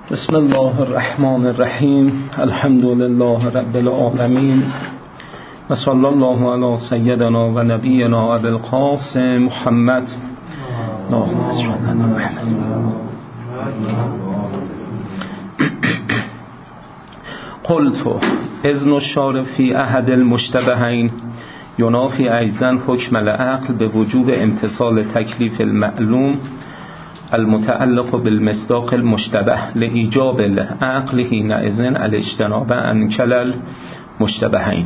بسم الله الرحمن الرحیم. الحمد لله رب العالمین و صلی الله علی سیدنا و نبینا ابی القاسم محمد. اللهم صل علی محمد. قلت اذن الشارع فی احد المشتبهین ینافی ایضا حکم العقل به وجوب امتثال تکلیف المعلوم المتعلق بالمصداق المشتبه لإیجاب العقل حینئذ الاجتناب عن کل المشتبهین.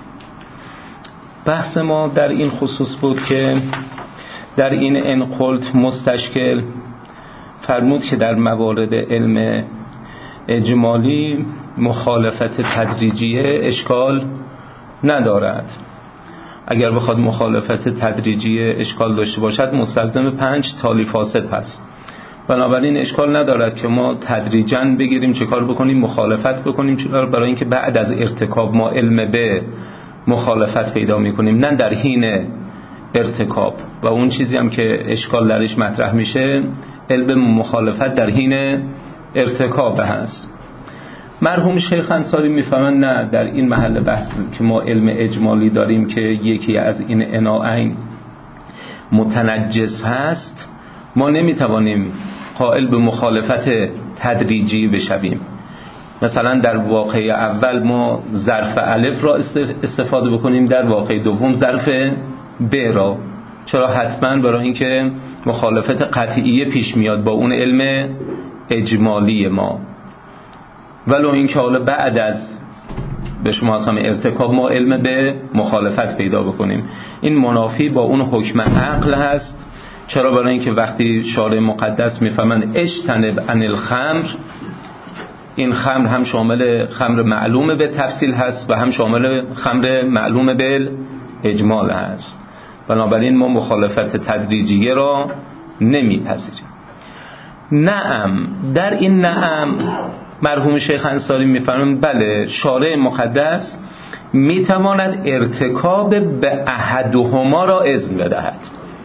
بحث ما در این خصوص بود که در این انقلت مستشکل فرمود که در موارد علم اجمالی مخالفت تدریجیه اشکال ندارد. اگر بخواد مخالفت تدریجیه اشکال داشته باشد مستلزم 5 تالی فاسد هست. بنابراین اشکال ندارد که ما تدریجاً بگیریم چه کار بکنیم، مخالفت بکنیم، چرا؟ برای اینکه بعد از ارتکاب ما علم به مخالفت پیدا میکنیم، نه در حین ارتکاب. و اون چیزی هم که اشکال درش مطرح میشه علم مخالفت در حین ارتکاب هست. مرحوم شیخ انصاری میفهمن نه، در این محل بحث که ما علم اجمالی داریم که یکی از این اناعین متنجس هست، ما نمیتوانیم قائل به مخالفت تدریجی بشویم. مثلا در واقعه اول ما ظرف الف را استفاده بکنیم، در واقعه دوم ظرف ب را. چرا؟ حتما برای اینکه مخالفت قطعیه پیش میاد با اون علم اجمالی ما. ولو اینکه حالا بعد از به شما اصلا ارتکاب ما علم به مخالفت پیدا بکنیم، این منافی با اون حکم عقل هست. چرا؟ برای اینکه وقتی شارع مقدس میفهمن اجتنب عن الخمر، این خمر هم شامل خمر معلوم به تفصیل هست و هم شامل خمر معلوم به اجمال هست. بنابراین ما مخالفت تدریجیه را نمیپذیریم. نعم، در این نعم مرحوم شیخ انصاری میفرمایند بله، شارع مقدس میتواند ارتکاب به احدهما را اذن بدهد،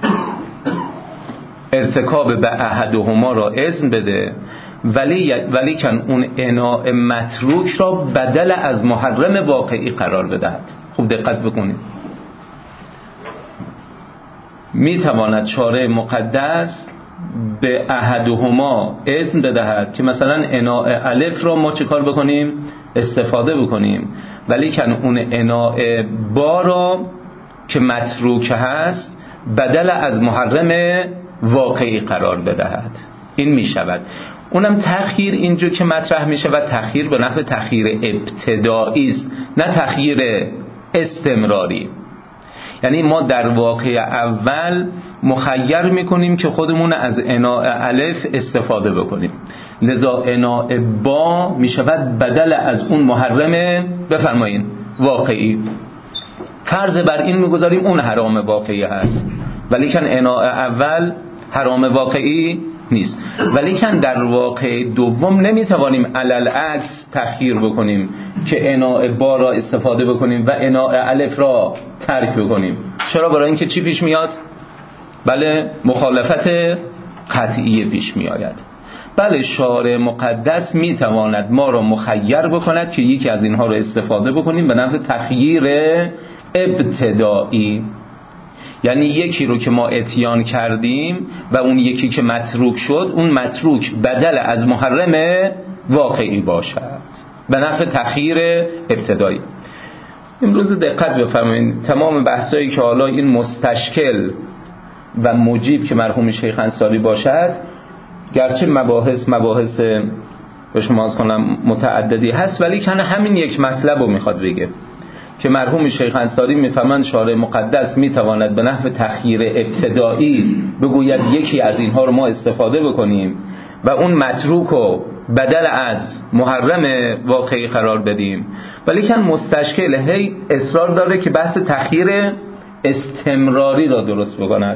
ارتکاب به احدهما را اذن بده، ولیکن اون اناء متروک را بدل از محرم واقعی قرار بدهد. خوب دقت بکنید، میتواند شارع مقدس به احدهما اذن بدهد که مثلا اناء الف را ما چه کار بکنیم؟ استفاده بکنیم، ولیکن اون اناء با را که متروک هست بدل از محرم واقعی قرار بدهد. این می شود. اونم تخییر اینجا که مطرح می شود، تخییر به نحو تخییر ابتدایی است، نه تخییر استمراری. یعنی ما در واقع اول مخیر میکنیم که خودمون از اناء الف استفاده بکنیم، لذا اناء با میشود بدل از اون محرم بفرمایین واقعی. فرض بر این میگذاریم اون حرام واقعی هست، ولیکن اناء اول حرام واقعی نیست. ولیکن در واقع دوم نمیتوانیم علل عکس تخییر بکنیم که اناء با را استفاده بکنیم و اناء الف را ترک بکنیم. چرا؟ برای اینکه چی پیش میاد؟ بله، مخالفت قطعیه پیش می آید. بله، شارع مقدس میتواند ما را مخیر بکند که یکی از اینها را استفاده بکنیم به نحو تخییر ابتدایی. یعنی یکی رو که ما اتیان کردیم و اون یکی که متروک شد، اون متروک بدل از محرم واقعی باشد به نحو تخییر ابتدایی. امروز دقت بفرمایید، تمام بحثایی که حالا این مستشکل و مجیب که مرحوم شیخ انصاری باشد، گرچه مباحث به شما از کنم متعددی هست، ولی کنه همین یک مطلب رو میخواد بگه که مرحوم شیخ انصاری میفهمند شارع مقدس میتواند به نحو تخییر ابتدایی بگوید یکی از اینها رو ما استفاده بکنیم و اون متروک رو بدل از محرم واقعی قرار بدیم، ولی کن مستشکل هی اصرار داره که بحث تخییر استمراری را درست بکند.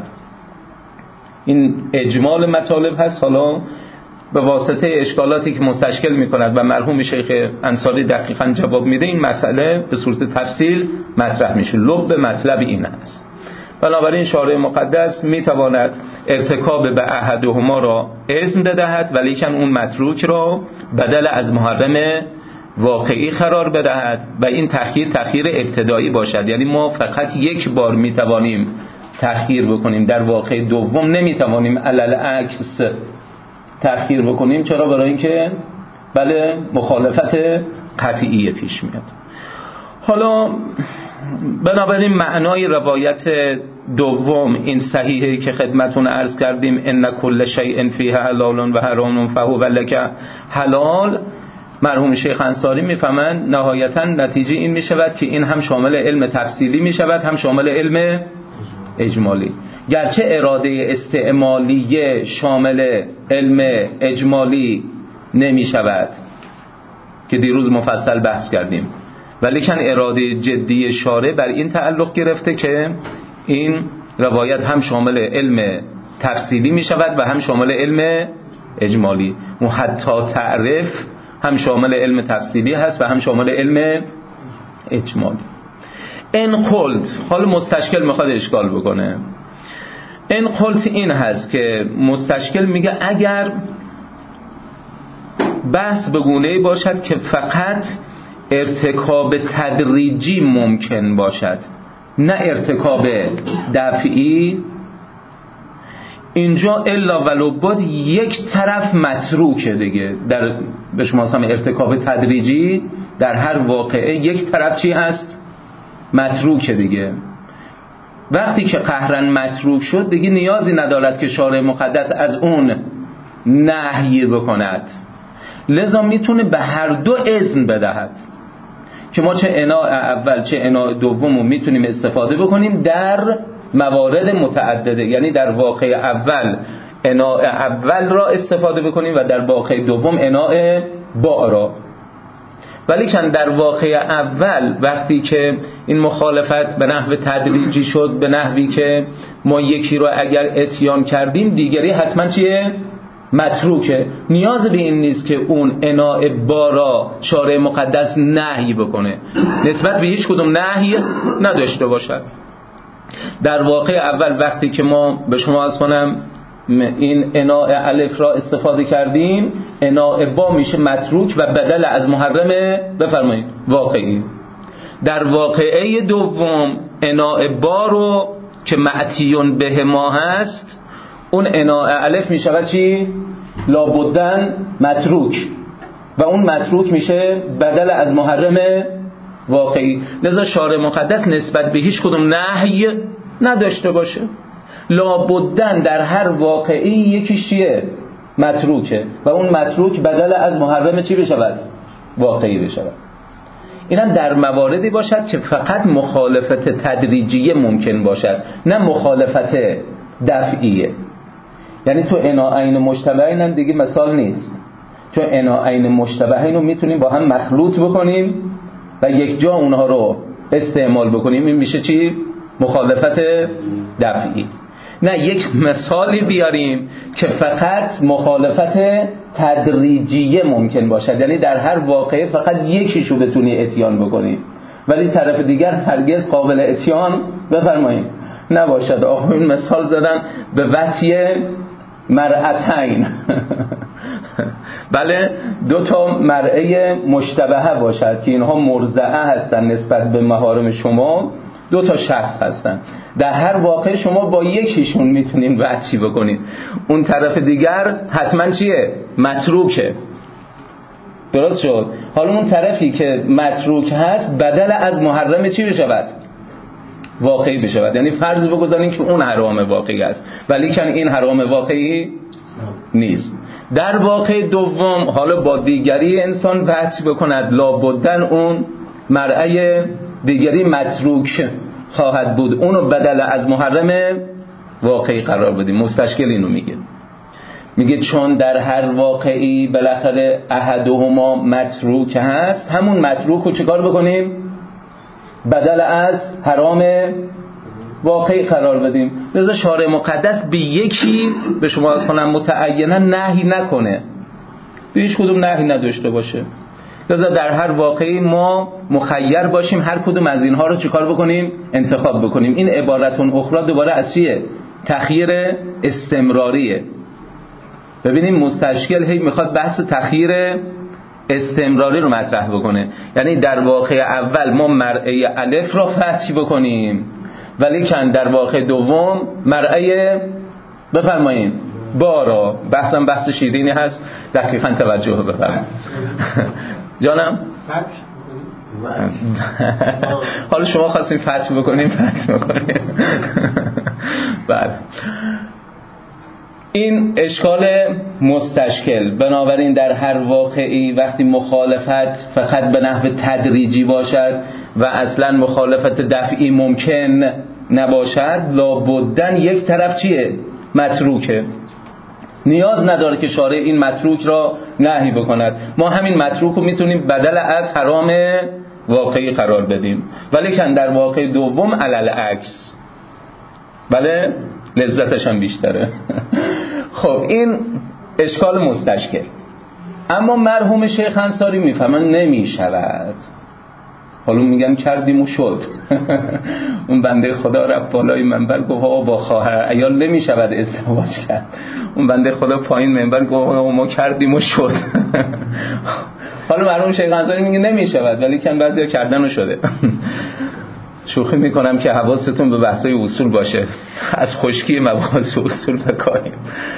این اجمال مطالب هست، حالا به واسطه اشکالاتی که مستشکل میکند و مرحوم شیخ انصاری دقیقاً جواب میده، این مسئله به صورت تفصیل مطرح میشه. لب مطلب این است. بنابراین شارع مقدس میتواند ارتکاب به احدهما را اذن بدهد ولیکن اون متروک را بدل از محرم واقعی قرار بدهد و این تأخیر ابتدایی باشد. یعنی ما فقط یک بار میتوانیم تأخیر بکنیم، در واقع دوم نمیتوانیم علل عکس تأخیر بکنیم. چرا؟ برای اینکه بله مخالفت قطعی پیش میاد. حالا بنابراین معنای روایت دوم این صحیحه که خدمتون عرض کردیم ان کل شیء فیه حلال و حرام فهو لک حلال. مرحوم شیخ انصاری میفهمند نهایتا نتیجه این میشود که این هم شامل علم تفصیلی میشود هم شامل علم اجمالی. گرچه اراده استعمالیه شامل علم اجمالی نمیشود که دیروز مفصل بحث کردیم، ولیکن اراده جدی شارع بر این تعلق گرفته که این روایت هم شامل علم تفصیلی می شود و هم شامل علم اجمالی. و حتی تعرف هم شامل علم تفصیلی هست و هم شامل علم اجمالی. این قلت، حال مستشکل میخواد اشکال بکنه. این قلت این هست که مستشکل میگه اگر بحث به گونه‌ای باشد که فقط ارتکاب تدریجی ممکن باشد نه ارتکاب دفعی، اینجا الا ولو بود یک طرف متروکه دیگه. در به شما هم ارتکاب تدریجی در هر واقعه یک طرف چی هست؟ متروکه دیگه. وقتی که قهرن متروک شد دیگه نیازی ندارد که شارع مقدس از اون نهی بکند، لذا میتونه به هر دو اذن بدهد که ما چه اناء اول چه اناء دوم رو میتونیم استفاده بکنیم در موارد متعدده. یعنی در واقع اول اناء اول را استفاده بکنیم و در واقع دوم اناء با را. ولیکن در واقع اول وقتی که این مخالفت به نحو تدریجی شد، به نحوی که ما یکی رو اگر اتیان کردیم دیگری حتما چیه؟ متروکه. نیاز به این نیست که اون اناء با را شارع مقدس نهی بکنه، نسبت به هیچ کدوم نهی نداشته باشد. در واقع اول وقتی که ما به شما از کنم این اناء الف را استفاده کردیم، اناء با میشه متروک و بدل از محرم بفرمایید واقعی. در واقعه دوم اناء با رو که معتیون به ما هست، اون اناء الف میشه چی؟ لابدن متروک و اون متروک میشه بدل از محرم واقعی. لذا شارع مقدس نسبت به هیچ کدوم نهی نداشته باشه. لابدن در هر واقعی یکیش چیه؟ متروکه و اون متروک بدل از محرم چی بشود؟ واقعی بشود. اینم در مواردی باشد که فقط مخالفت تدریجیه ممکن باشد نه مخالفت دفعیه. یعنی تو اناءین مشتبهین هم دیگه مثال نیست، چون اناءین مشتبهین رو میتونیم با هم مخلوط بکنیم و یک جا اونها رو استعمال بکنیم. این میشه چی؟ مخالفت دفعی. نه یک مثالی بیاریم که فقط مخالفت تدریجیه ممکن باشد، یعنی در هر واقعه فقط یکیشو بتونی اتیان بکنی ولی طرف دیگر هرگز قابل اتیان بفرمایید نباشد. آخرین مثال زدن به وطی مرأتین بله دو تا مرأه مشتبهه باشد که اینها مرضعه هستن نسبت به محارم شما، دو تا شخص هستن. در هر واقع شما با یکیشون میتونین وطی بکنید، اون طرف دیگر حتما چیه؟ متروکه. درست شد؟ حالا اون طرفی که متروک هست بدل از محرم چی بشود؟ واقعی بشود. یعنی فرض بگذارین که اون حرام واقعی است ولیکن این حرام واقعی نیست. در واقع دوم حالا با دیگری انسان وطی بکند، لابدن اون مرأه دیگری متروک خواهد بود، اونو بدل از محرم واقعی قرار بدیم. مستشکل اینو میگه چون در هر واقعی بالاخره احدهما متروک هست، همون متروک رو چیکار بکنیم؟ بدل از حرام واقعی قرار بدیم. لذا شارع مقدس به یکی به شما از کنم متعینا نهی نکنه، به هیچ کدوم نهی نداشته باشه. لذا در هر واقعی ما مخیر باشیم هر کدوم از اینها رو چیکار بکنیم؟ انتخاب بکنیم. این عبارتون اخرى دوباره از چیه؟ تخییر استمراریه. ببینیم مستشکل هی میخواد بحث تخییر استمراری رو مطرح بکنه، یعنی در واقع اول ما مرعه الف را فتح بکنیم ولی کن در واقع دوم مرعه بفرمایید با را. بحثم بحث شیرینی هست، دقیقاً توجه بفرمایید. جانم حالا شما خواستین فتح بکنیم فتح بکنیم. بله این اشکال مستشکل. بنابراین در هر واقعی وقتی مخالفت فقط به نحو تدریجی باشد و اصلا مخالفت دفعی ممکن نباشد، لابدن یک طرف چیه؟ متروکه. نیاز نداره که شارع این متروک را نهی بکند، ما همین متروک رو میتونیم بدل از حرام واقعی قرار بدیم، ولی کن در واقع دوم علل عکس، بله لذتش هم بیشتره. خب این اشکال مستشکل. اما مرحوم شیخ انصاری میفهمن نمیشود. حالا میگن کردیم و شد. اون بنده خدا رفت بالای منبر گفت با خواهر عیال نمیشود ازدواج کرد. اون بنده خدا پایین منبر گفت ما کردیم و شد. حالا مرحوم شیخ انصاری میگه نمیشود ولی کن بعضیا کردن و شده. شوخی میکنم که حواستون به بحثای اصول باشه، از خشکی مباحث اصول بکنیم.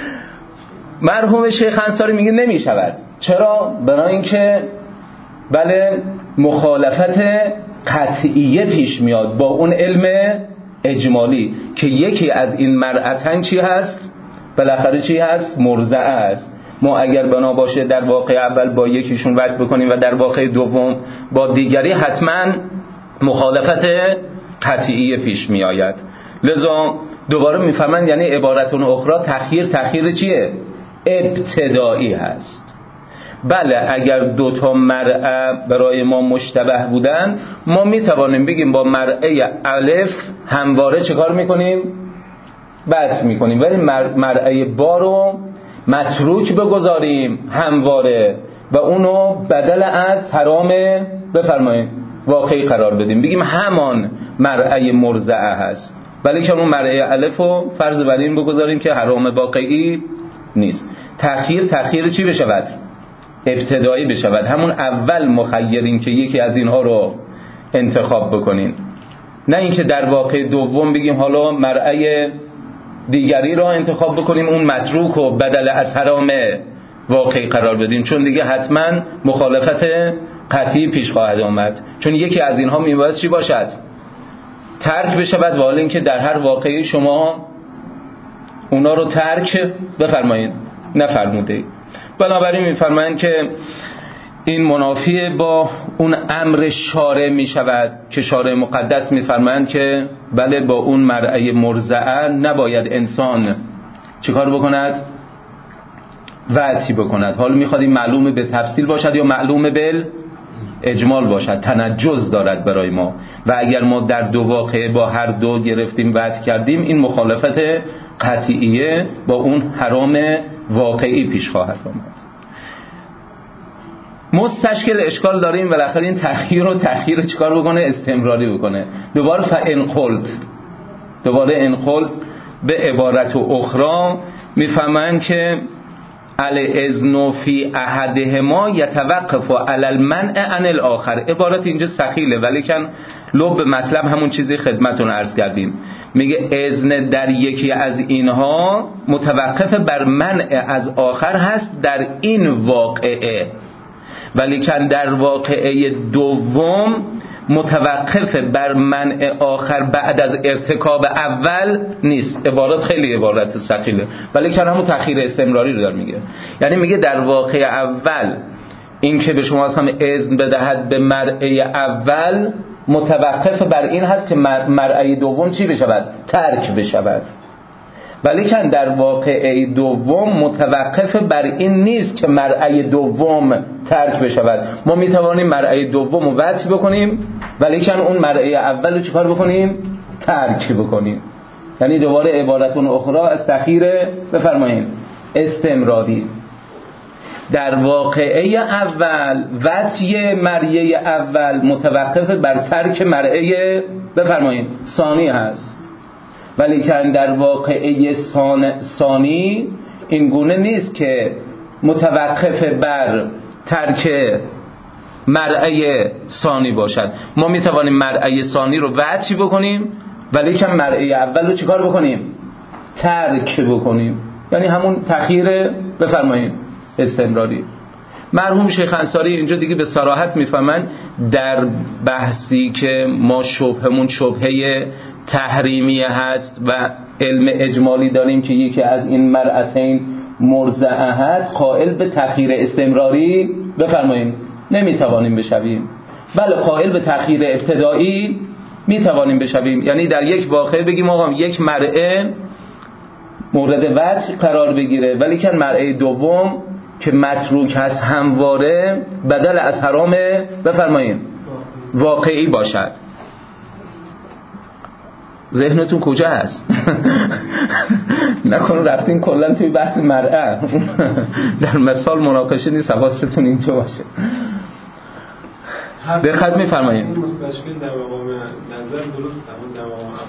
مرحوم شیخ انصاری میگه نمیشود. چرا؟ برای اینکه بله مخالفت قطعیه پیش میاد با اون علم اجمالی که یکی از این مرأتن چی هست؟ بالاخره چی هست؟ مرضعه است. ما اگر بنا باشه در واقع اول با یکیشون وقت بکنیم و در واقع دوم با دیگری، حتما مخالفت قطعیه پیش می آید. لذا دوباره میفهمن یعنی عبارتون اخرى تخییر چیه؟ ابتدایی هست. بله اگر دوتا مرعه برای ما مشتبه بودن، ما میتوانیم بگیم با مرعه الف همواره چه کار میکنیم؟ بحث میکنیم، ولی مرعه با رو متروک بگذاریم همواره و اونو بدل از حرام بفرماییم واقعی قرار بدیم، بگیم همان مرعه مرضعه هست، ولی که اون مرعه الف رو فرض بر این بگذاریم که حرام واقعی نیست. تخییر چی بشود؟ ابتدایی بشود. همون اول مخیرین که یکی از اینها رو انتخاب بکنین، نه اینکه در واقع دوم بگیم حالا مرعه دیگری رو انتخاب بکنیم اون متروک رو بدل از حرام واقعی قرار بدیم، چون دیگه حتما مخالفت قطعی پیش خواهد آمد، چون یکی از اینها میباید چی باشد؟ ترک بشود، و حالا اینکه در هر واقعی شما اونا رو ترک بفرمایید نفرموده. بنابراین میفرمایند که این منافی با اون امر شارع می شود که شارع مقدس میفرمایند که بله با اون مرعه مرضعه نباید انسان چیکار بکند؟ وعظی بکند. حالا میخواد این معلوم به تفصیل باشد یا معلوم به اجمال باشد، تنجز دارد برای ما، و اگر ما در دو واقعه با هر دو گرفتیم وعظ کردیم، این مخالفت قطعیه با اون حرام واقعی پیش خواهد آمد. مستشکل اشکال داریم بالاخره این تخییر چیکار بکنه؟ استمراری بکنه. دوباره ان قلت به عبارت اخرى میفهمن که الاذن فی احدهما یتوقف علی المنع عن الاخر. عبارت اینجا سخیله ولی کن لب مطلب همون چیزی خدمتون عرض کردیم. میگه اذن در یکی از اینها متوقف بر منع از آخر هست در این واقعه، ولی کن در واقعه دوم متوقف بر منع آخر بعد از ارتکاب اول نیست. عبارت خیلی عبارت ثقیله ولی کن همون تخییر استمراری رو داره میگه. یعنی میگه در واقع اول این که به شما هم اذن بدهد به مرعه اول متوقف بر این هست که مرعه دوم چی بشود؟ ترک بشود، ولی کن در واقعه دوم متوقف بر این نیست که مرعه دوم ترک بشود. ما میتوانیم مرعه دوم رو وضع بکنیم ولی کن اون مرعه اول رو چیکار بکنیم؟ ترک بکنیم. یعنی دوباره عبارتون اخرى از تخییر بفرمایید استمراری. در واقعه اول وطی مرعیه اول متوقف بر ترک مرعیه بفرمایید ثانی هست، ولی که در واقعه ثانی این گونه نیست که متوقف بر ترک مرعیه ثانی باشد. ما میتوانیم مرعیه ثانی رو وطی بکنیم ولی که مرعیه اول رو چیکار بکنیم؟ ترک بکنیم، یعنی همون تأخیر بفرمایید استمراری. مرحوم شیخ انصاری اینجا دیگه به صراحت میفهمن در بحثی که ما شبهمون شبهه تحریمیه هست و علم اجمالی داریم که یکی از این مرأتین مرضعه هست، قائل به تأخیر استمراری بفرمایید نمیتوانیم بشویم. بله قائل به تأخیر ابتدایی میتوانیم بشویم، یعنی در یک واقعه بگیم آقا یک مرعه مورد وطی قرار بگیره ولی که مرعه دوم که متروک هست همواره بدل از حرام بفرمایید واقعی باشد. ذهنتون کجا هست؟ نکنه رفتین کلا توی بحث مرعه. در مثال مناقشه نیست، حواستون اینجا باشه. دقت می‌فرمایید. مستشکل در مقام نظر درست در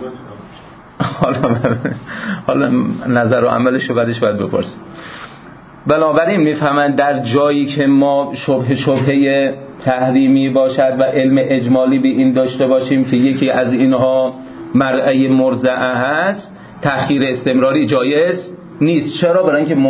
مقام عمل حالا نظر و عملش رو بعدش باید بپرسیم. بنابراین میفهمن در جایی که ما شبهه تحریمی باشد و علم اجمالی به این داشته باشیم که یکی از اینها مرعیه مرضعه هست، تأخیر استمراری جایز نیست. چرا؟ برای اینکه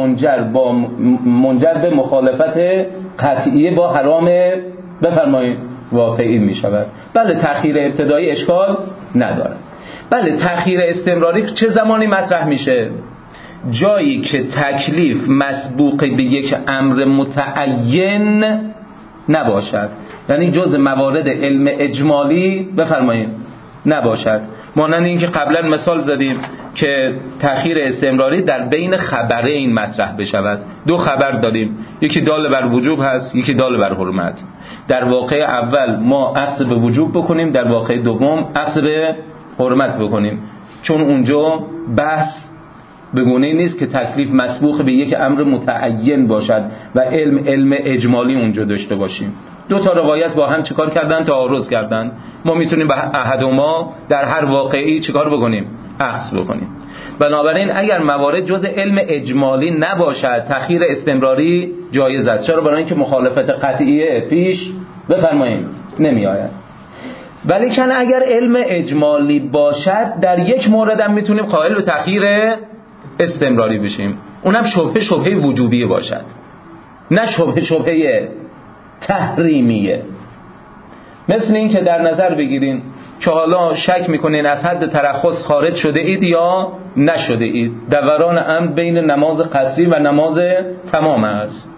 منجر به مخالفت قطعی با حرام بفرمایید واقعی می شود. بله تأخیر ابتدایی اشکال نداره. بله تأخیر استمراری چه زمانی مطرح میشه؟ جایی که تکلیف مسبوق به یک امر متعین نباشد، یعنی جز موارد علم اجمالی بفرمایید نباشد. مانند این که قبلا مثال زدیم که تأخیر استمراری در بین خبرین مطرح بشود. دو خبر داریم، یکی دال بر وجوب هست، یکی دال بر حرمت. در واقع اول ما اخذ به وجوب بکنیم، در واقع دوم اخذ به حرمت بکنیم، چون اونجا بحث به گونه‌ای نیست که تکلیف مسبوق به یک امر متعین باشد و علم اجمالی اونجا داشته باشیم. دو تا روایت با هم چیکار کردن؟ تعارض کردن. ما میتونیم به احدهما در هر واقعی چیکار بکنیم؟ اخذ بکنیم. بنابراین اگر موارد جز علم اجمالی نباشد تأخیر استمراری جایز است. چرا؟ برای اینکه مخالفت قطعیه پیش بفرمایید نمی آید. ولی کن اگر علم اجمالی باشد در یک مورد هم میتونیم قائل به تأخیر استمراری بشیم، اونم شبهه وجوبیه باشد، نه شبهه تحریمیه. مثل این که در نظر بگیرین که حالا شک میکنین از حد ترخص خارج شده اید یا نشده اید، دوران امر بین نماز قصری و نماز تمام است.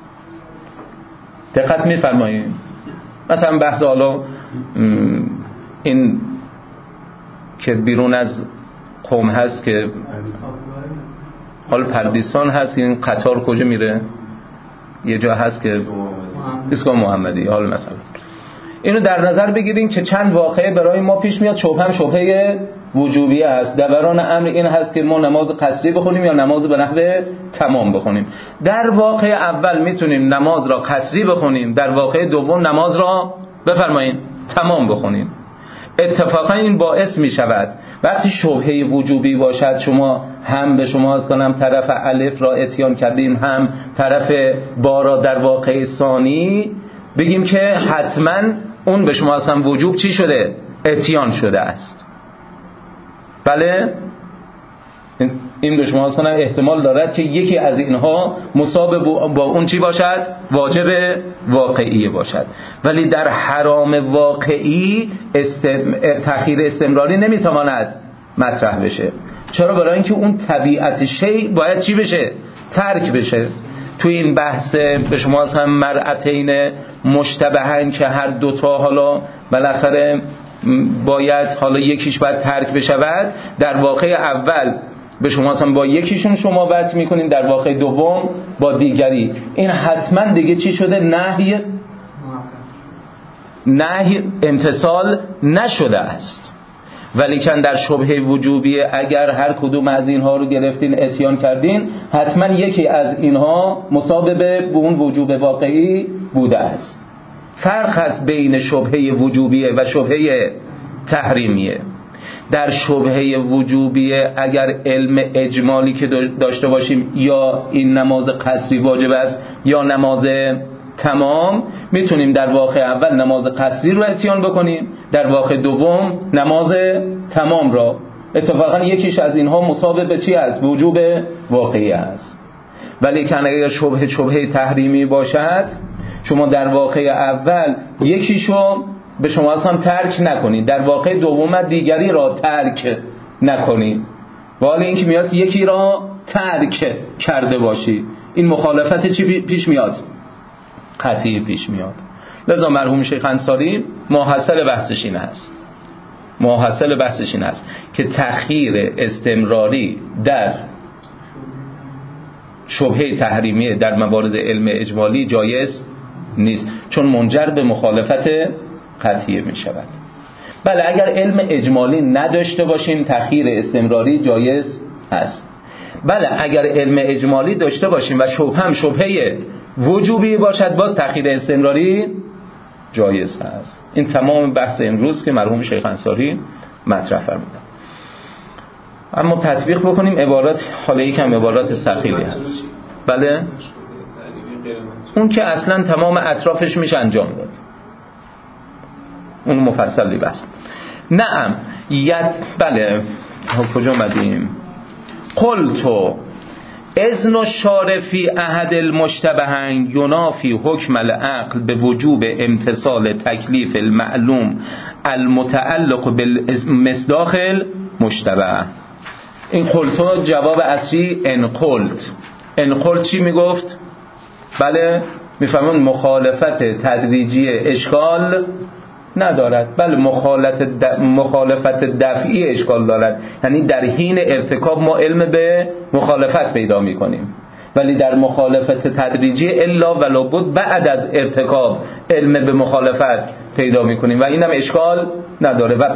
دقت میفرمایید؟ مثلا بحث حالا این که بیرون از قم هست که حالا پردیسان هست، این قطار کجا میره؟ یه جا هست که اسکان محمدی. حالا مثلا اینو در نظر بگیریم که چند واقعه برای ما پیش میاد هم شبهه وجوبیه هست. دوران امر این هست که ما نماز قصری بخونیم یا نماز به نحو تمام بخونیم. در واقع اول میتونیم نماز را قصری بخونیم، در واقع دوم نماز را بفرمایید تمام بخونیم. اتفاقا این باعث می شود وقتی شبهه وجوبی باشد شما هم به شما از کنم طرف الف را اتیان کردیم هم طرف با را در واقع ثانی بگیم که حتما اون به شما اصلا وجوب چی شده؟ اتیان شده است. بله این به شما اصلا احتمال دارد که یکی از اینها مصاب با اون چی باشد؟ واجب واقعی باشد. ولی در حرام واقعی تأخیر استمراری نمیتواند مطرح بشه. چرا؟ برای اینکه اون طبیعت شی باید چی بشه؟ ترک بشه. توی این بحث به شما اصلا مرأتین مشتبهن که هر دوتا حالا بالاخره باید حالا یکیش باید ترک بشود، در واقع اول به شما اصلا با یکیشون شما وقت میکنین، در واقع دوم با دیگری. این حتما دیگه چی شده؟ نهی امتصال نشده است. ولیکن در شبهه وجوبیه اگر هر کدوم از اینها رو گرفتین اتیان کردین، حتما یکی از اینها مسابقه به اون وجوب واقعی بوده است. فرق هست بین شبهه وجوبیه و شبهه تحریمیه. در شبهه وجوبیه اگر علم اجمالی که داشته باشیم، یا این نماز قصری واجب است یا نماز تمام، میتونیم در واقع اول نماز قصری رو اتیان بکنیم، در واقع دوم نماز تمام را. اتفاقا یکیش از اینها مسابقه به چی است؟ وجوب واقعی است. ولی که اگر شبهه تحریمی باشد، شما در واقع اول یکیشو به شما اصلا ترک نکنید، در واقع دوم دیگری را ترک نکنید، ولی اینکه میاد یکی را ترک کرده باشی، این مخالفت چی پیش میاد؟ قطعی پیش میاد. لذا مرحوم شیخ انصاری ماحصل بحثش این است که تأخیر استمراری در شبهه تحریمیه در موارد علم اجمالی جایز نیست، چون منجر به مخالفت قطعی می شود. بله اگر علم اجمالی نداشته باشیم تأخیر استمراری جایز است. بله اگر علم اجمالی داشته باشیم و شبهه وجوبی باشد، باز تأخیر استمراری جایز است. این تمام بحث امروز که مرحوم شیخ انصاری مطرح فرمودند. اما تطبیق بکنیم عبارات، حالا یکم عبارات ثقیلی هست. بله اون که اصلا تمام اطرافش میشه انجام داد، اون مفصلی بس. نعم بله کجا مدیم؟ قلتو اذن الشارع فی احد المشتبهین ینافی حکم العقل به وجوب امتثال تکلیف المعلوم المتعلق بالمصداق المشتبه. این قلتو جواب اصلی ان قلت چی میگفت؟ بله میفهمون مخالفت تدریجی اشکال ندارد، بله مخالفت دفعی اشکال دارد، یعنی در حین ارتکاب ما علم به مخالفت پیدا میکنیم، ولی در مخالفت تدریجی الا ولا بد بعد از ارتکاب علم به مخالفت پیدا میکنیم و اینم اشکال نداره. و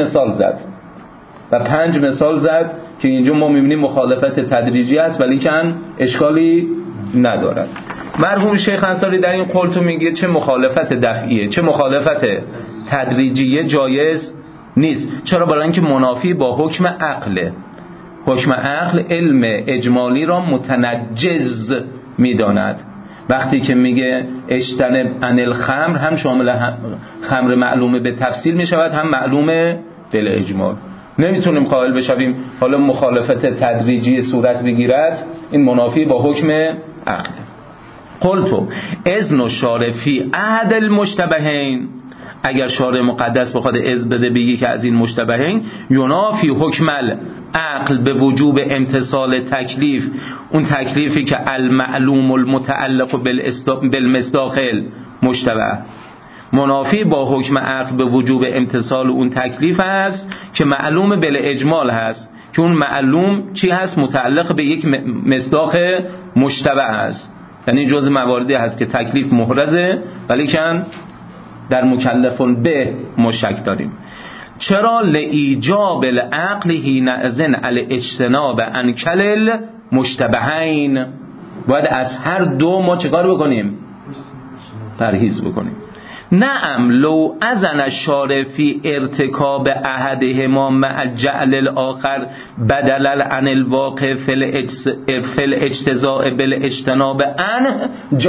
5 مثال زد که اینجا ما میبینیم مخالفت تدریجی است ولی کن اشکالی ندارد. مرحوم شیخ انصاری در این قول تو میگه چه مخالفت دفعیه چه مخالفت تدریجیه جایز نیست. چرا؟ برای اینکه منافی با حکم عقله. حکم عقل علم اجمالی را متنجز میداند. وقتی که میگه اجتنب عن الخمر هم شامل خمر معلومه به تفصیل میشود هم معلومه دل اجمال. نمیتونیم قائل بشویم حالا مخالفت تدریجی صورت بگیرد این منافی با حکم عقله. قلتو اذن الشارع فی احد المشتبهین، اگر شارع مقدس بخواد اذن بده بگی که از این مشتبهین ینافی حکم العقل به وجوب امتثال تکلیف، اون تکلیفی که المعلوم المتعلق بالمصداق المشتبه منافی با حکم عقل به وجوب امتثال اون تکلیف است که معلوم بالاجمال هست، که اون معلوم چی هست؟ متعلق به یک مصداق مشتبه است، یعنی جز مواردی هست که تکلیف محرزه ولی کن در مکلفون به مشک داریم. چرا؟ لایجاب العقل حین اذن علی اجتناب عن کل مشتبهین، باید از هر دو ما چکار بکنیم؟ پرهیز بکنیم. نعم لو اذن الشارع فی ارتکاب احدهما مع جعل الاخر بدلا عن الواقع فی الاجتزاء بالاجتناب عنه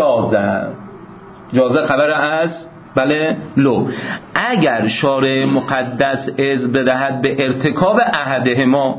جازه خبر از بله لو، اگر شارع مقدس اذن بدهد به ارتکاب احدهما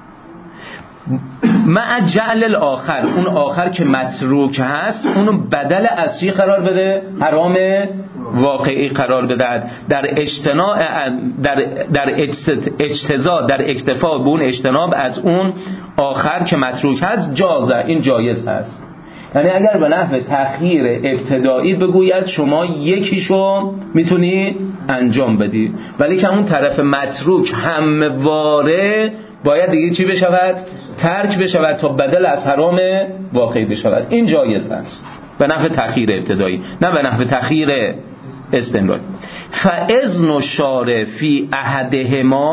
مع جعل الاخر، اون آخر که متروک هست اونو بدل از چی قرار بده؟ حرام واقعی قرار بدهد، در اجتناع در اجتزا در اکتفا به اون اجتناب از اون آخر که متروک هست جازه، این جایز هست. یعنی اگر به نحو تأخیر ابتدایی بگوید شما یکیشو میتونی انجام بدی ولی که اون طرف متروک همواره باید دیگه چی بشود؟ ترک بشود تا بدل از حرام واقعی بشود، این جایز است به نحو تأخیر ابتدایی، نه به نحو تأخیر استمراری. فاذن الشارع فی احدهما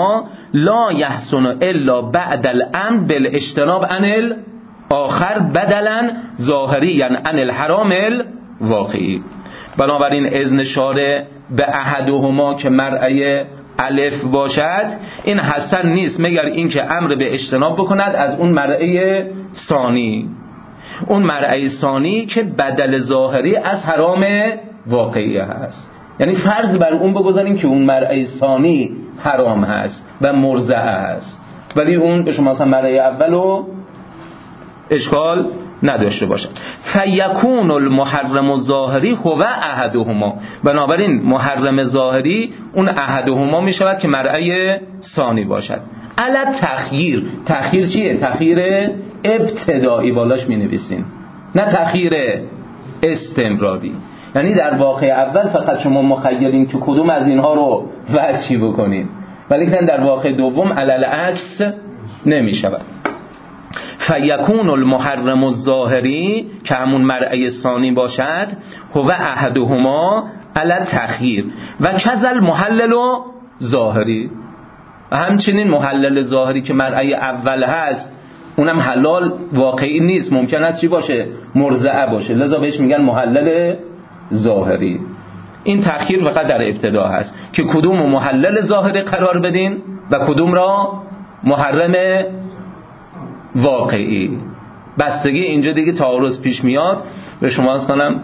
لا یحسن الا بعد الامر بالاجتناب عن الاخر بدلا ظاهریا عن الحرام الواقعی. بنابراین اذن شارع به احدهما که مرعی الف باشد این حسن نیست مگر اینکه امر به اجتناب بکند از اون مرعی ثانی، اون مرعی ثانی که بدل ظاهری از حرام واقعی هست. یعنی فرض بر اون بگذاریم که اون مرعی ثانی حرام هست و مرضع هست، ولی اون به شما مثلا مرعی اولو اشکال نداشته باشد. فیکون المحرم الظاهری هو احدهما، بنابراین محرم ظاهری اون احدهما می شود که مرعی ثانی باشد. علی تخییر، تخییر چیه؟ تخییر ابتدایی بالاش می نویسین، نه تخییر استمراری. یعنی در واقع اول فقط شما مخیرین که کدوم از اینها رو وجهی بکنین، ولی که در واقع دوم علل عکس نمی شود. فیکون المحرم الظاهری که همون مرعی ثانی باشد هو احدهما علی تخییر و کذل محلل ظاهری، و همچنین محلل ظاهری که مرعی اول هست اونم حلال واقعی نیست، ممکن است چی باشه؟ مرضعه باشه، لذا بهش میگن محلل ظاهری. این تأخیر فقط در ابتدا هست که کدوم محلل ظاهری قرار بدین و کدوم را محرم واقعی. بستگی اینجا دیگه تعارض پیش میاد. به شما از کنم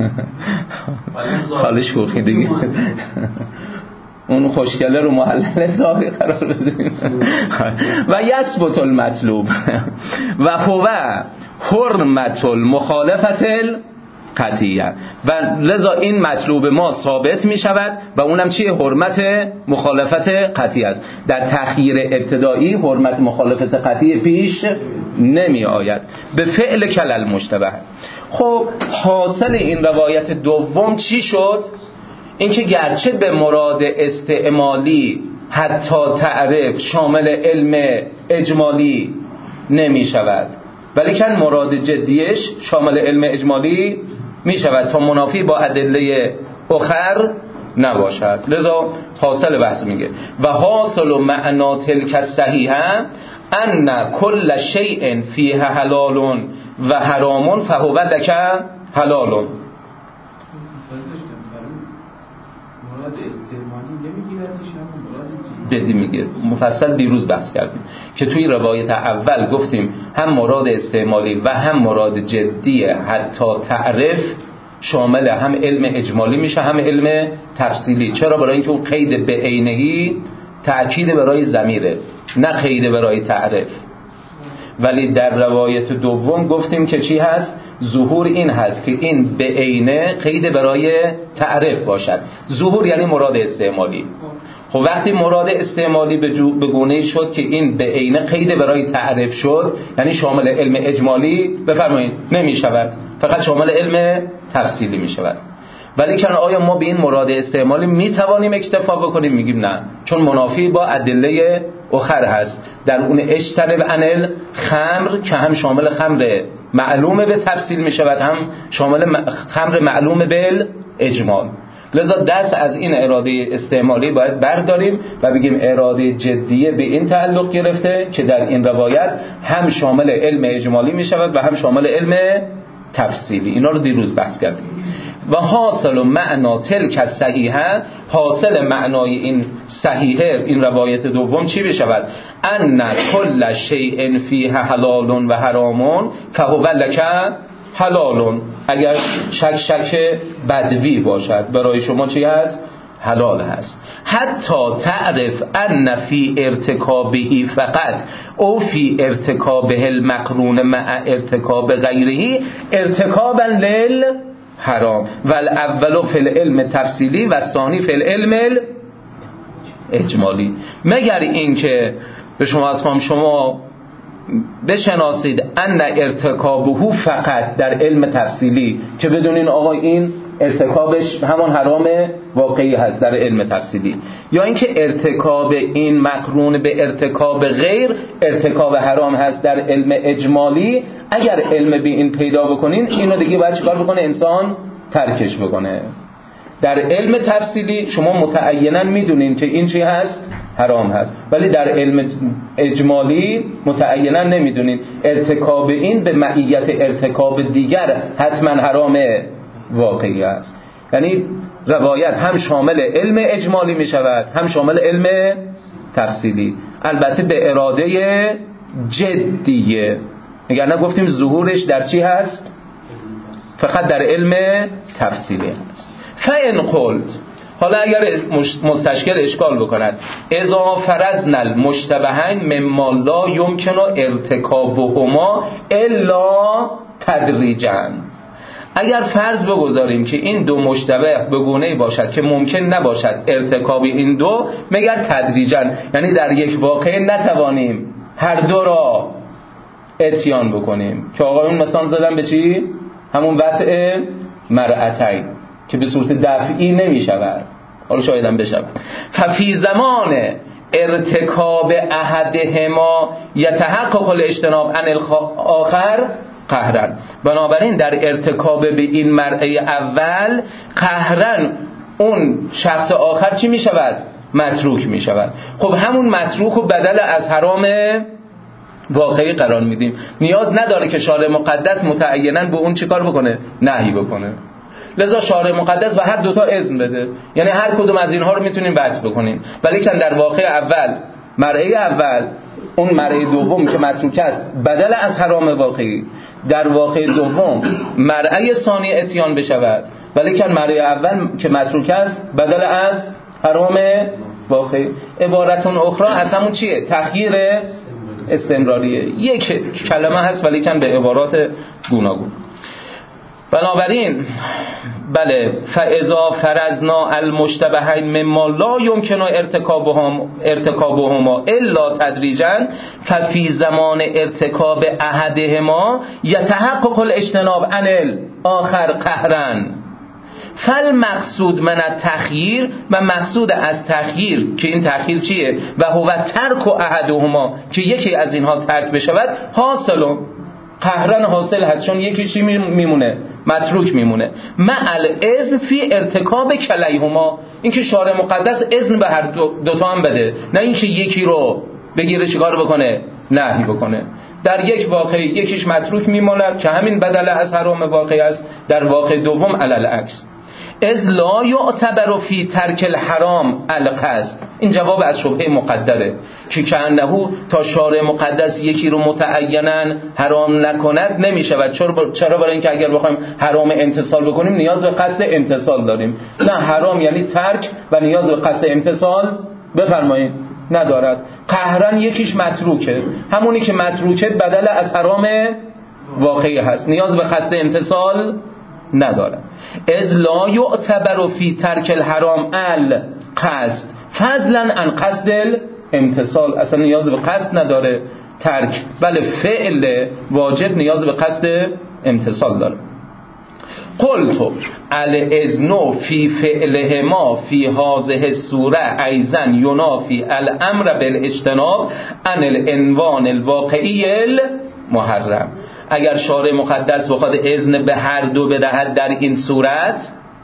خالش خوخی دیگه اون خوشگله رو محلل ظاهری قرار بدیم و یثبت المطلوب و هو حرمت المخالفت قطعیه، و لذا این مطلوب ما ثابت می شود و اونم چیه؟ حرمت مخالفت قطعی است. در تخییر ابتدایی حرمت مخالفت قطعی پیش نمی آید به فعل کلل مشتبه. خب حاصل این روایت دوم چی شد؟ اینکه گرچه به مراد استعمالی حتی تعرف شامل علم اجمالی نمی شود، ولی که مراد جدیش شامل علم اجمالی می شود تا منافی با ادله اخر نباشد. لذا حاصل بحث میگه و حاصل معنا تلک الصحیحه ان کل شیء فیه حلال و حرام فهو لک حلال. مراد استعمالی نمیگیردش، مراد جدی میگه. مفصل دیروز بحث کردیم که توی روایت اول گفتیم هم مراد استعمالی و هم مراد جدی حتی تعرف شامل هم علم اجمالی میشه هم علم تفصیلی. چرا؟ برای اینکه اون قید به عینهی تأکید برای ضمیره، نه قید برای تعرف. ولی در روایت دوم گفتیم که چی هست؟ ظهور این هست که این به عینه قید برای تعرف باشد. ظهور یعنی مراد استعمالی. خب وقتی مراد استعمالی به گونه‌ای شد که این به عینه قید برای تعرف شد، یعنی شامل علم اجمالی بفرمایید نمی شود، فقط شامل علم تفصیلی می شود. ولی که آیا ما به این مراد استعمالی می توانیم اکتفا بکنیم؟ میگیم نه، چون منافی با ادله اخر هست. در اون اجتنب عن خمر که هم شامل خمر معلومه به تفصیل می شود، هم شامل خمر معلومه به اجمال. لذا دست از این اراده استعمالی باید برداریم و بگیم اراده جدیه به این تعلق گرفته که در این روایت هم شامل علم اجمالی می شود و هم شامل علم تفصیلی. اینا رو دیروز بحث کردیم. و حاصل معنا تلک الصحیحه، حاصل معنای این صحیحه این روایت دوم چی بشود؟ ان کل شیء فیه حلال و حرام فهو لک حلال. اگر شک بدوی باشد برای شما چی هست؟ حلال هست. حتی تعرف ان فی ارتکابه فقط او فی ارتکابه المقرون مع ارتکاب غیره ارتکابا للحرام والاول فی العلم تفصیلی و ثانی فی العلم اجمالی. مگر اینکه به شما از شما بشناسید ان ارتکابه فقط در علم تفصیلی، که بدونین آقا این ارتکابش همان حرام واقعی هست در علم تفصیلی، یا اینکه ارتکاب این مقرون به ارتکاب غیر ارتکاب حرام هست در علم اجمالی. اگر علم به این پیدا بکنین اینو دیگه باید چیکار بکنه؟ انسان ترکش بکنه. در علم تفصیلی شما متعیناً میدونین که این چی هست؟ حرام هست، ولی در علم اجمالی متعینا نمیدونین ارتکاب این به معیت ارتکاب دیگر حتما حرام واقعی است. یعنی روایت هم شامل علم اجمالی می شود هم شامل علم تفصیلی، البته به اراده جدیه. اگر نگفتیم ظهورش در چی هست؟ فقط در علم تفصیلی هست. فإن قلت، حالا اگر مستشکل اشکال بکند، اذا فرضنا المشتبهین مما لا یمکن ارتکابهما الا تدریجا، اگر فرض بگذاریم که این دو مشتبه به گونه‌ای باشد که ممکن نباشد ارتکاب این دو مگر تدریجا، یعنی در یک واقعه نتوانیم هر دو را اتیان بکنیم، که آقایون مثلا زدن به چی؟ همون وضع مرأتین که به صورت دفعی نمی شود، حالا شاید هم بشود. ففی زمان ارتکاب احدهما یتحقق الاجتناب عن الاخر قهرن، بنابراین در ارتکاب به این مرأه اول قهرن اون شخص آخر چی می شود؟ متروک می شود. خب همون متروک و بدل از حرام واقعی قرار میدیم، نیاز نداره که شارع مقدس متعیناً به اون چیکار بکنه؟ نهی بکنه. لذا شارع مقدس و هر دوتا اذن بده، یعنی هر کدوم از اینها رو میتونیم بحث بکنیم، ولی که در واقع اول مرأه اول اون مرأه دوم که متروک است بدل از حرام واقعی، در واقع دوم مرأه ثانی اتیان بشود، ولی که مرأه اول که متروک است بدل از حرام واقعی. عبارتون اخرى از همون چیه؟ تخییر استمراریه، یک کلمه هست ولی کن به عبارات گوناگون. بنابراین بله، فاذا فرضنا المشتبهین مما لا یمکن ارتکابهما الا تدریجا ففی زمان ارتکاب احدهما یتحقق الاجتناب عن الاخر قهرا. فالمقصود من التخییر، و مقصود از تخییر که این تخییر چیه؟ و هو ترک احدهما، که یکی از اینها ترک بشود، حاصل قهرن حاصل هست، چون یکی چی میمونه؟ متروک میمونه. مع الاذن فی ارتکاب کلیهما، این که شارع مقدس اذن به هر دوتا هم بده، نه اینکه یکی رو بگیره چیکار بکنه؟ نهی بکنه. در یک واقع یکیش متروک میماند که همین بدل از حرام واقعی است، در واقع دوم علل عکس. از لا یعتبر فی ترک الحرام القصد، این جواب از شبهه مقدره که کأنه تا شارع مقدس یکی رو متعیناً حرام نکند نمیشود. چرا؟ برای اینکه اگر بخوایم حرام امتثال بکنیم نیاز به قصد امتثال داریم. نه، حرام یعنی ترک و نیاز به قصد امتثال بفرمایید ندارد. قهرن یکیش متروکه، همونی که متروکه بدل از حرام واقعی هست، نیاز به قصد امتثال ندارد. از لا یعتبر فی ترک الحرام القصد فضلا عن قصد الامتثال، اصلا نیاز به قصد نداره ترک، بله فعل واجب نیاز به قصد امتثال داره. قلت الاذن فی فعلهما فی هذه الصوره ایضا ینافی الامر بالاجتناب عن العنوان الواقعی المحرم. اگر شارع مقدس بخواد اذن به هر دو بدهد در این صورت،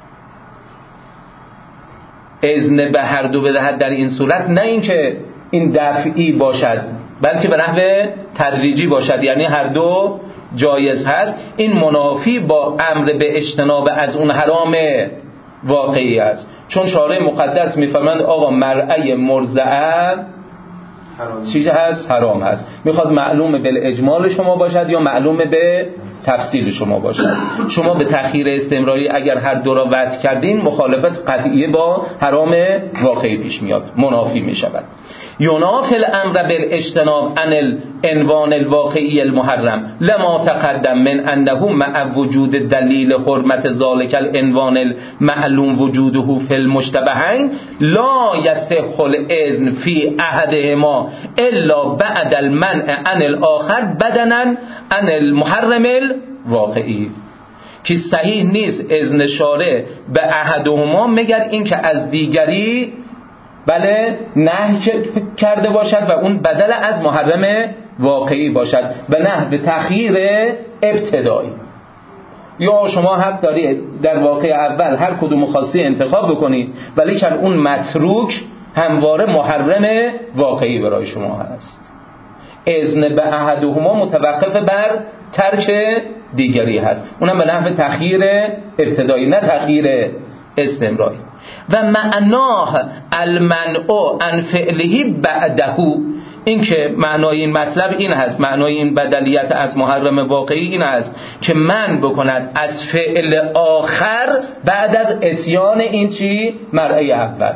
اذن به هر دو بدهد در این صورت، نه اینکه این دفعی باشد بلکه به نحو تدریجی باشد، یعنی هر دو جایز هست، این منافی با امر به اجتناب از اون حرام واقعی است. چون شارع مقدس میفرماند آقا مرعی مرضعه چیز هست؟ حرام هست. میخواد معلوم بالاجمال شما باشد یا معلوم به تفصیل شما باشد. شما به تأخیر استمراری اگر هر دو را وضع کردین مخالفت قطعیه با حرام واقعی پیش میاد، منافی میشود. ینافی الامر بالاجتناب عن العنوان الواقعی المحرم لما تقدم من انه مع وجود دلیل حرمت ذلك العنوان المعلوم وجوده فی المشتبهین لا یصح الاذن فی احدهما الا بعد المنع عن الاخر بدنا عن المحرم الواقعی، که صحیح نیست اذن شارع به احدهما مگر این که از دیگری بله نهی کرده باشد و اون بدل از محرم واقعی باشد به نحو تخییر ابتدایی. یا شما حق داری در واقع اول هر کدوم خاصی انتخاب بکنید، ولی که اون متروک همواره محرم واقعی برای شما هست. اذن به احدهما متوقف بر ترک دیگری هست، اونم به نحو تأخیر ابتدایی نه تأخیر استمراری. و معناه المنع عن فعله بعده، این که معنای این مطلب این هست، معنای این بدلیت از محرم واقعی این هست که من بکند از فعل آخر بعد از اتیان این چی؟ مرعی اول.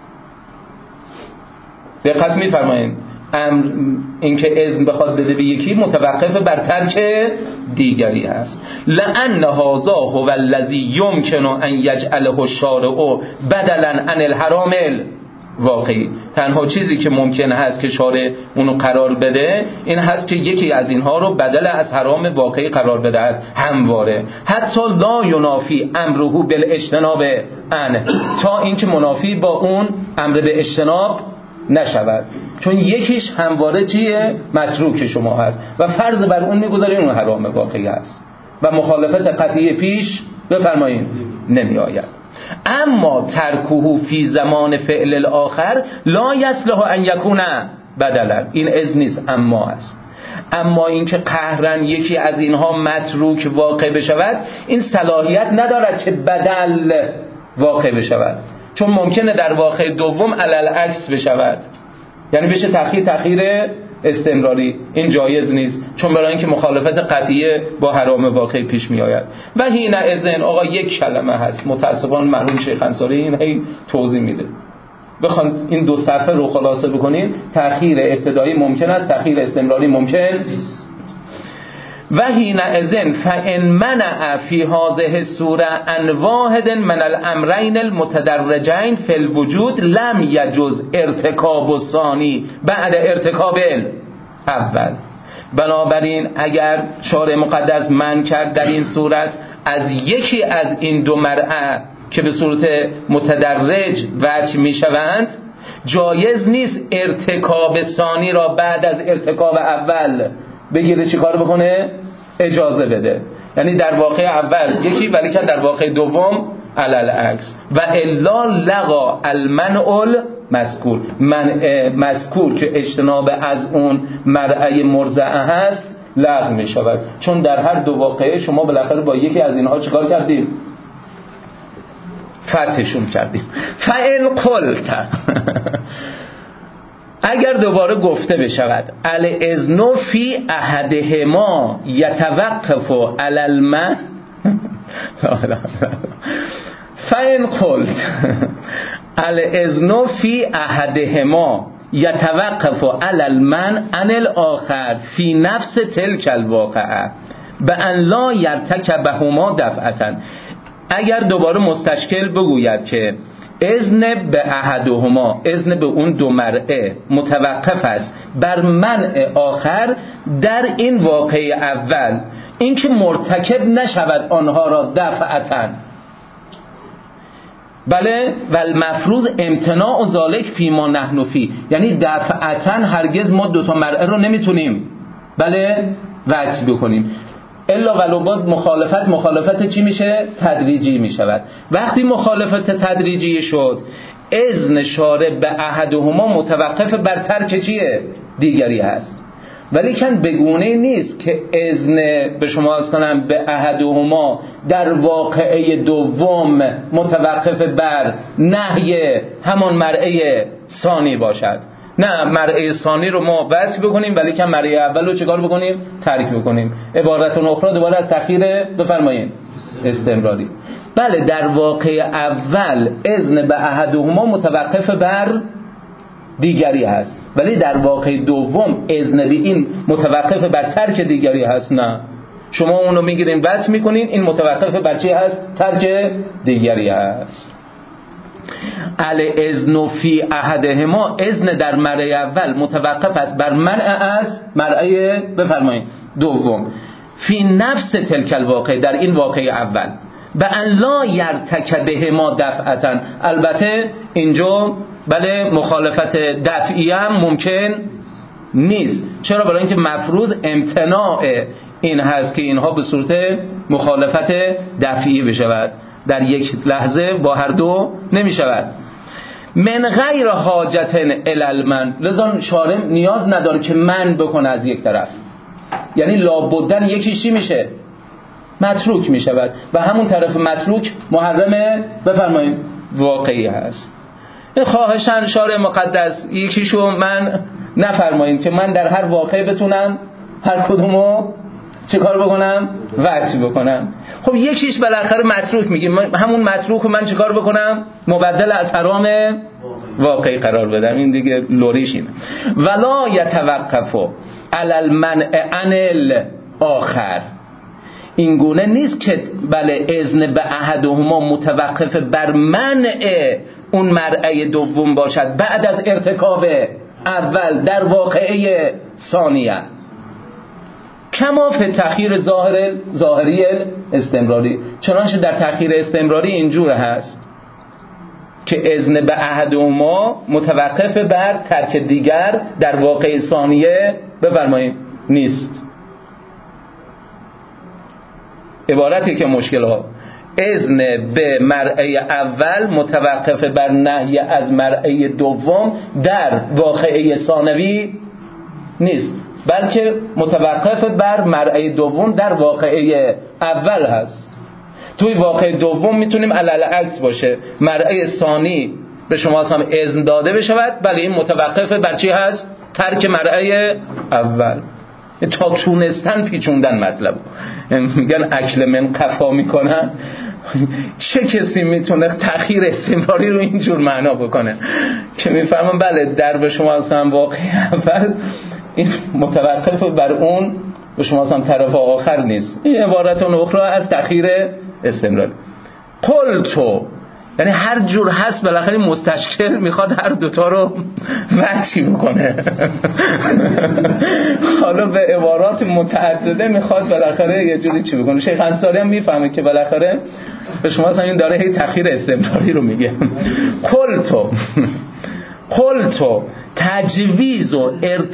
دقت می‌فرمایید این که اذن بخواد بده به یکی متوقف بر ترک دیگری هست. لأن هذا هو الذی یمکن ان یجعله الشارع بدلا عن الحرام واقعی. تنها چیزی که ممکن هست که شارع اونو قرار بده این هست که یکی از اینها رو بدل از حرام واقعی قرار بده همواره، حتی لا ینافی امره بالاجتناب عنه، تا اینکه منافی با اون امر به اجتناب نشود، چون یکیش همواره چیه؟ متروک شما هست و فرض بر اون میگذارین اون حرام واقعی هست و مخالفت قطعی پیش بفرمایید نمی آید. اما ترکه فی زمان فعل الاخر لا یصلح ان یکون بدلا، این اذن نیست اما است. اما اینکه قهرن یکی از اینها متروک واقع بشود این صلاحیت ندارد که بدل واقع بشود، چون ممکنه در واقع دوم علل عکس بشود، یعنی بشه تأخیر استمراری. این جایز نیست، چون برای اینکه مخالفت قطعیه با حرام واقعی پیش می آید. و هین اذن آقا یک کلمه هست، متاسفانه مرحوم شیخ انصاری این توضیح میده. بخوام این دو صفحه رو خلاصه بکنیم، تأخیر ابتدایی ممکن است، تأخیر استمراری ممکن نیست. و هین اذن فان منع فی هذه السوره ان واحد من الامرین المتدرجین فی الوجود لم یجوز ارتکاب الثانی بعد ارتکاب الاول. بنابراین اگر شارع مقدس منع کرد در این صورت از یکی از این دو مرعه که به صورت متدرج وجه می شوند، جایز نیست ارتکاب ثانی را بعد از ارتکاب اول بگیره چی کار بکنه؟ اجازه بده. یعنی در واقع اول یکی ولی که در واقع دوم علل عکس. و الا لغا المنع المذکور، منع مذکور که اجتناب از اون مرعی مرضعه هست لغو می شود، چون در هر دو واقعه شما بالاخره با یکی از اینها چیکار کردید؟ فتحشون کردید. فإن قلت اگر دوباره گفته بشود الاذن فی احدهما یتوقف علی المنع، فإن قلت الاذن فی احدهما یتوقف علی المنع عن الاخر فی نفس تلک الواقعه بأن لا یرتکبهما دفعة. اگر دوباره مستشکل بگوید که اذن به احدهما، اذن به اون دو مرعه متوقف است بر منع آخر در این واقعه اول، این که مرتکب نشود آنها را دفعتاً، بله، و المفروض امتناع ذالک فی ما نحن فی، یعنی دفعتاً هرگز ما دوتا مرعه رو نمیتونیم بله وجه بکنیم، الا ولو باید مخالفت چی میشه؟ تدریجی میشود. وقتی مخالفت تدریجی شد اذن شارع به احدهما متوقف بر ترک چیه؟ دیگری هست. ولی کن بگونه نیست که اذن به شما از کنم به احدهما در واقعه دوم متوقف بر نهی همان مرعه ثانی باشد. نه، مرعه ثانی رو ما وجه بکنیم ولی که مرعه اول رو چیکار بکنیم؟ ترک بکنیم. عبارتون اخرى دوباره از تأخیر بفرمایید استمراری. بله، در واقع اول اذن به احدهما متوقف بر دیگری هست، ولی در واقع دوم اذن به این متوقف بر ترک دیگری هست. نه، شما اونو میگیرین وجه میکنین، این متوقف بر چی هست؟ ترک دیگری هست. الاذن فی احدهما، اذن در مرعه اول متوقف است بر منع از مرعه بفرمایید دوم فی نفس تلک الواقع، در این واقع اول، به ان لا یرتکبهما دفعتا. البته اینجا بله مخالفت دفعی هم ممکن نیست. چرا؟ برای اینکه مفروض امتناع این هست که اینها به صورت مخالفت دفعی بشود، در یک لحظه با هر دو نمی شود. من غیر حاجت الی المن، لذا شارع نیاز نداره که من بکنه از یک طرف، یعنی لابدن یکیش چی میشه؟ متروک میشود و همون طرف متروک محرم بفرمایید واقعی هست. این خواهشن شارع مقدس یکیشو من نفرمایید که من در هر واقعی بتونم هر کدومو چه کار بکنم؟ وجه بکنم. خب یکیش بالاخره متروک میگه، همون متروک رو من چه کار بکنم؟ مبدل از حرام واقعی قرار بدم. این دیگه لوریش اینه. ولا یتوقف علی المنع عن الاخر، این گونه نیست که بله اذن به احدهما متوقف بر منع اون مرعه دوم باشد بعد از ارتکاب اول در واقعه ثانیه، کما فی تأخیر ظاهری استمراری، چنانچه در تأخیر استمراری اینجور هست که اذن به احدهما متوقف بر ترک دیگر در واقع ثانیه بفرمایید نیست. عبارتی که مشکل ها اذن به مرعه اول متوقف بر نهی از مرعه دوم در واقعه ثانوی نیست، بلکه متوقف بر مرعه دوم در واقعه اول هست. توی واقعه دوم میتونیم علل عکس باشه، مرعه ثانی به شما هم اذن داده بشود، بله این متوقف بر چی هست؟ ترک مرعه اول. تا تونستن پیچوندن مطلب، میگن اکل من قفا میکنن. چه کسی میتونه تأخیر استمراری رو اینجور معنا بکنه که میفهمن بله در به شما هم واقعی اول این متوقف بر اون به شما هم طرف آخر نیست. این عبارت اخرى از تأخیر استمراری. قلتو یعنی هر جور هست بالاخره مستشکل میخواد هر دوتا رو وجهی بکنه. حالا به عبارات متعدده میخواد بالاخره یه جوری چی بکنه. شیخ انصاری هم میفهمه که بالاخره به شما اصلا این داره هی تأخیر استمراری رو میگه. قلتو تجویز و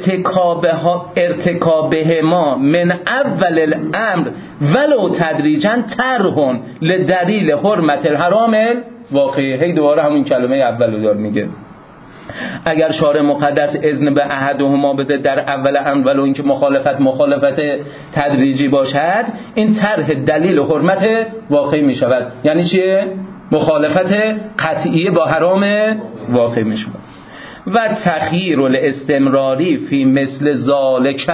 ارتکابه ما من اول الامر ولو تدریجا ترهن لدلیل حرمت الحرام واقعی. هی دوباره همون کلمه اول رو دار میگه. اگر شارع مقدس اذن به احدهما بده در اول امر ولو اینکه مخالفت تدریجی باشد، این طرح دلیل حرمت واقعی میشود. یعنی چیه؟ مخالفت قطعی با حرام واقعی میشود. و تخییر الاستمراری فی مثل ذالک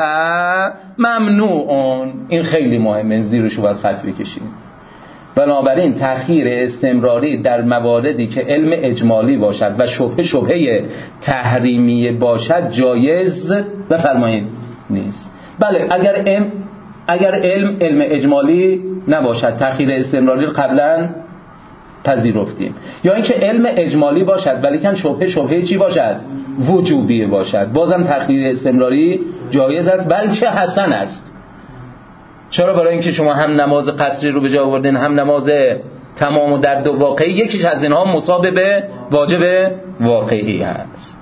ممنوع. این خیلی مهمه، زیرش رو باید خط بکشیم. بنابراین تأخیر استمراری در مواردی که علم اجمالی باشد و شبهه تحریمی باشد جایز بفرمایید نیست. بله اگر علم اجمالی نباشد تأخیر استمراری رو قبلا پذیرفتیم، یا اینکه علم اجمالی باشد ولیکن شبهه چی باشد؟ وجوبی باشد، بازم تأخیر استمراری جایز است بلکه حسن است. چرا؟ برای اینکه شما هم نماز قصری رو به جا آوردین هم نماز تمام و در دو واقعی، یکیش از اینها مصاب به واجب واقعی هست.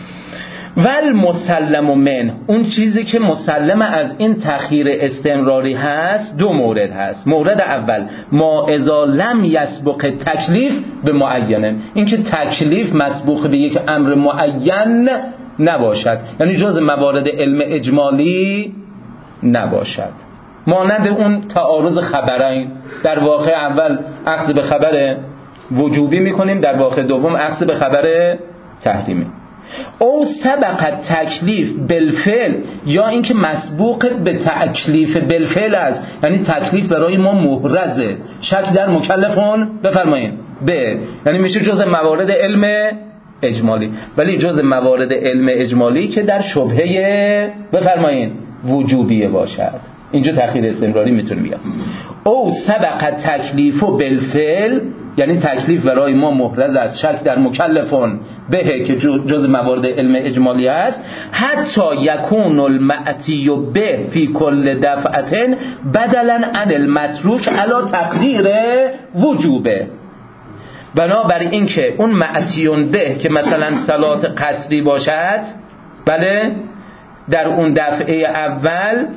ول مسلم من، اون چیزی که مسلم از این تأخیر استمراری هست دو مورد هست. مورد اول ما اذا لم یسبق تکلیف به معین، این که تکلیف مسبوق به یک امر معین نباشد، یعنی جز موارد علم اجمالی نباشد. مانند اون تعارض خبرین، در واقع اول اخذ به خبر وجوبی میکنیم، در واقع دوم اخذ به خبر تحریمی. او سبق تکلیف بالفعل، یا اینکه مسبوق به تکلیف بالفعل است، یعنی تکلیف برای ما محرزه، شک در مکلفون بفرمایید به، یعنی میشه جز موارد علم اجمالی، ولی جز موارد علم اجمالی که در شبهه بفرمایید وجوبیه باشد. اینجا تأخیر استمراری میتونه بیاد. او سبق تکلیف و بالفعل، یعنی تکلیف برای ما محرز است، شک در مکلفون به که جز موارد علم اجمالی است، حتی یکون المعتی به فی کل دفعتن بدلا عن المتروک علی تقدیر وجوبه. بنابراین این که اون معتیون به که مثلا صلات قصری باشد، بله در اون دفعه اول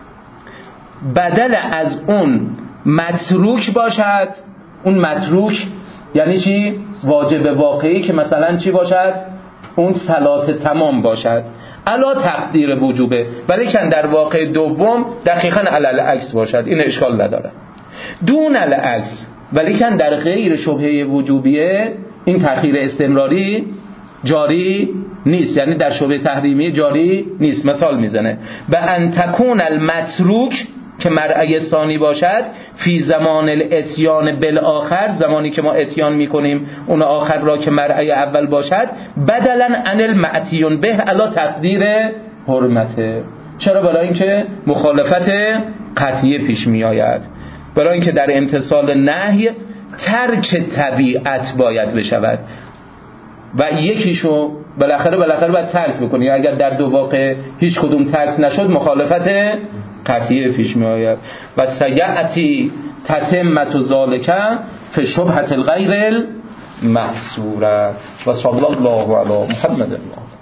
بدل از اون متروک باشد. اون متروک یعنی چی؟ واجب واقعی که مثلا چی باشد؟ اون صلات تمام باشد علا تقدیر وجوبه، ولی که در واقع دوم دقیقاً علل عکس باشد، این اشکال نداره. دون العکس، ولی که در غیر شبهه وجوبیه این تأخیر استمراری جاری نیست، یعنی در شبهه تحریمی جاری نیست. مثال میزنه به ان تکون المتروک که مرعی ثانی باشد فی زمان الاتیان بالآخر، زمانی که ما اتیان میکنیم اون آخر را که مرعی اول باشد، بدلا عن المعتیون به علا تقدیر حرمته. چرا؟ برای اینکه مخالفت قطعیه پیش میآید، برای اینکه در امتثال نهی ترک طبیعت باید بشود و یکیشو بالاخره باید ترک بکنی. اگر در دو واقع هیچ کدوم ترک نشد مخالفت قطعیه پیش می آید. و سیعتی تتمت ذالک فی شبهة الغیر المحصوره. و صلی الله علی محمد.